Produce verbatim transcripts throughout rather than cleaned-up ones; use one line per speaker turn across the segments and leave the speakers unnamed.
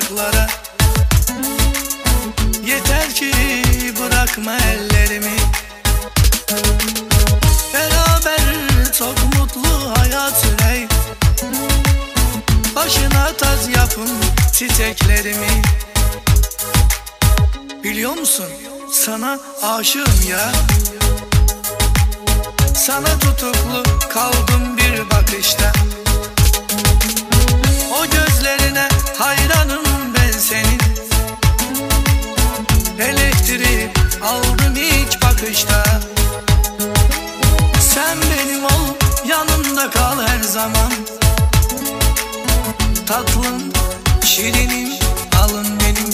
uzaklara. Yeter ki bırakma ellerimi. Beraber çok mutlu hayat sürey. Başına taz yapın çiçeklerimi. Biliyor musun, sana aşığım ya. Sana tutuklu kaldım bir bakışta. O gözlerine hayranım ben senin. Elektrik aldım ilk bakışta. Sen benim ol, yanımda kal her zaman. Tatlım, şirinim, alın benim.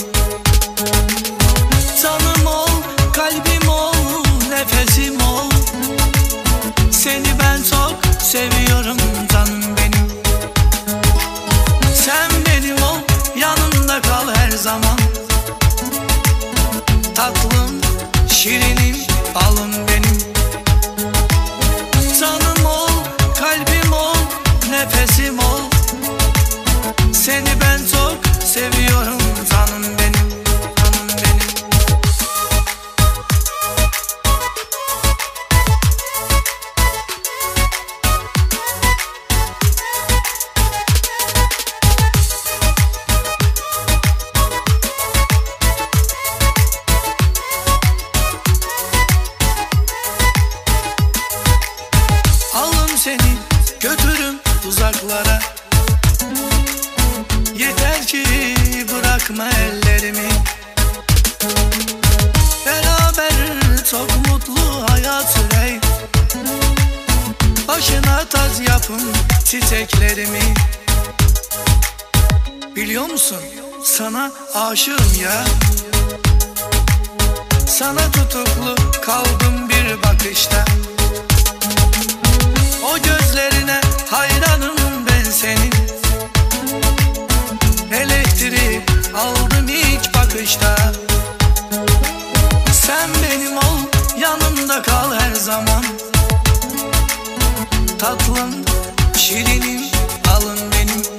Canım ol, kalbim ol, nefesim ol. Seni ben çok seviyorum canım benim. Sen benim ol, yanımda kal her zaman. Tatlım, şirinim, balım benim. Canım ol, kalbim ol, nefesim ol. Seni ben çok seviyorum canım benim, canım benim. Alım seni, götürüm uzaklara. Yeter ki bırakma ellerimi. Beraber çok mutlu hayat sürey. Başına taz yapın çiçeklerimi. Biliyor musun, sana aşığım ya. Sana tutuklu kaldım bir bakışta. O gözlerine hayranım ben senin. Elektrik aldım ilk bakışta. Sen benim ol, yanımda kal her zaman. Tatlım, şirinim, alın benim.